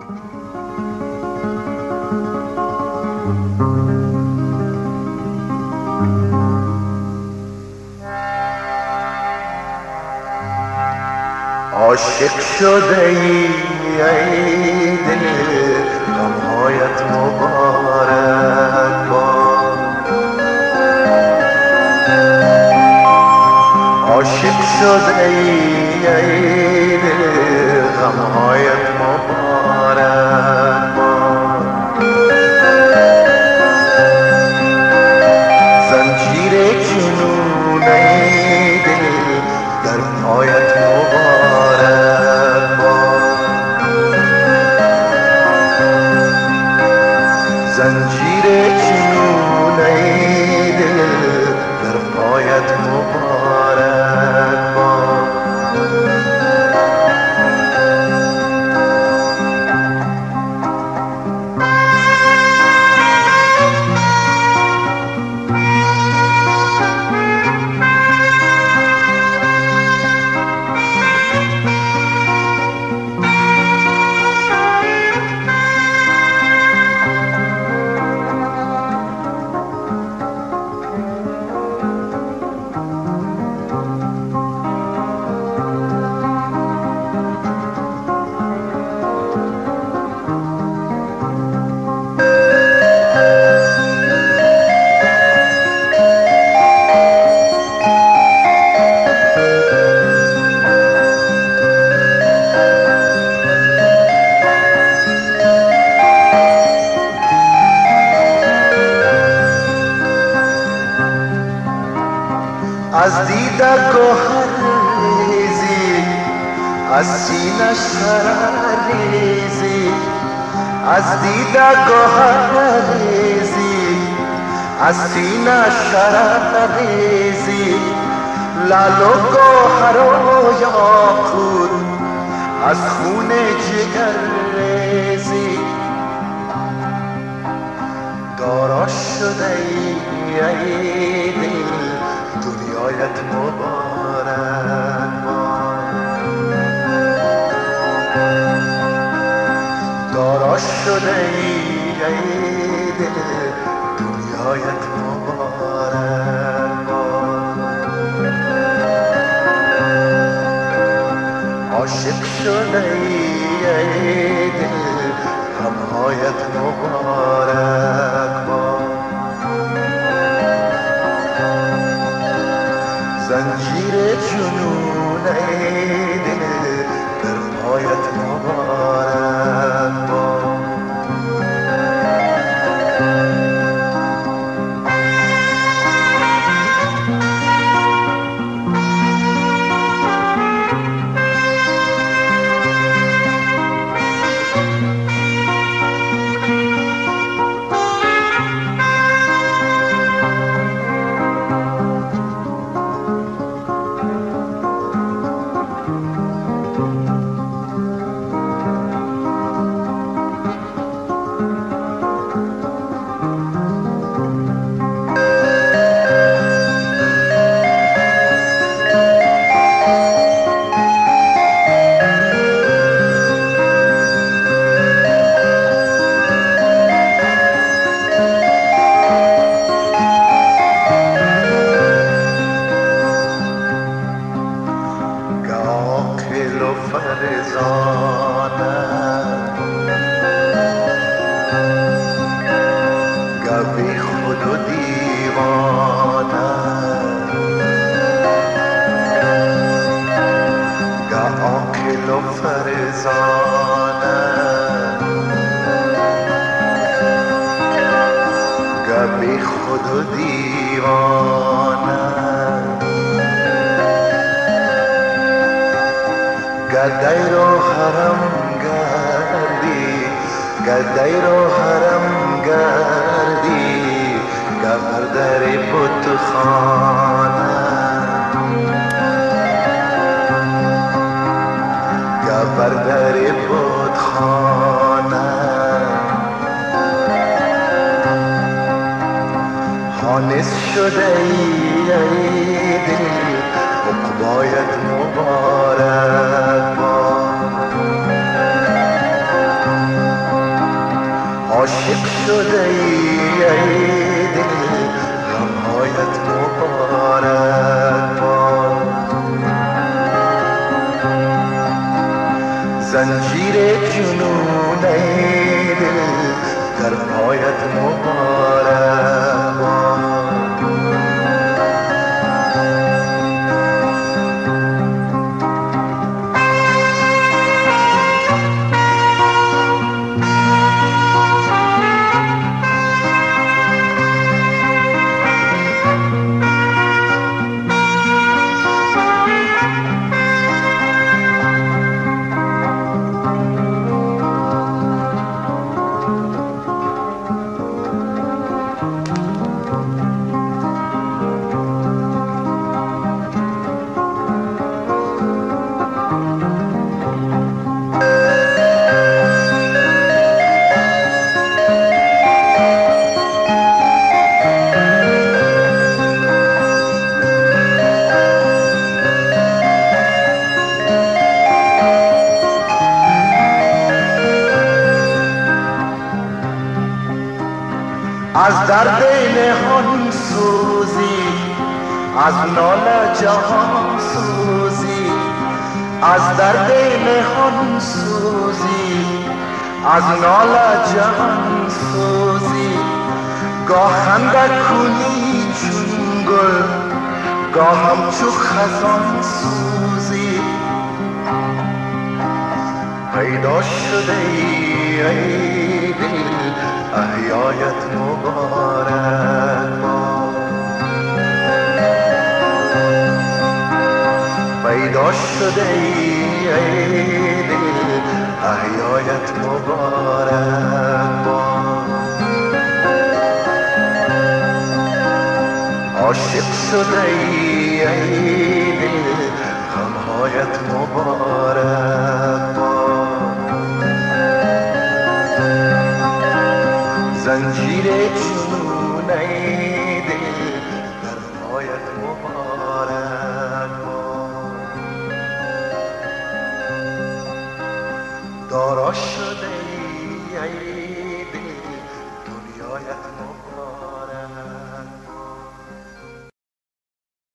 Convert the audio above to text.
عاشق شده ای دل غمهایت مبارک باد. عاشق شده ای دل غمهایت مبارک باد. زنجیر جنون ای دل در پایت مبارک باد. زنجیر جنون ای دل در پایت مبارک باد. از دیده گوهر ریزی، از سینه شرر ریزی. از دیده گوهر ریزی، از سینه شرر ریزی. لعل و گوهر و یاقوت از خون جگر ریزی. دارا شده ای دل دنیایت مبارک باد. دارا شده ای دل دنیایت مبارک باد. عاشق شده ای دل غمهایت مبارک باد. زنجیر جنون ای دل در پایت مبارک باد. بی خود و دیوانه گه عاقل و فرزانه گه بی خود و دیوانه گه دیر و حرم گردی گه دیر و حرم گردی گه بر در بتخانه گه بر در بتخانه حانس شده ای دل عقبایت مبارک باد. شده ای دل غمهایت مبارک باد. زنجیر جنون ای دل در پایت مبارک باد. از درد نهان سوزی، از ناله جهان سوزی، از درد نهان سوزی، از ناله جهان سوزی. گاه خنده کنی چون گل، گاه همچو خزان سوزی. پیدا شده ای دل احیایت مبارک باد. پیدا شده ای دل احیایت مبارک باد. عاشق شده ای دل غمهایت مبارک باد. زنجیر جنون ای دل در پایت مبارک باد. دارا شده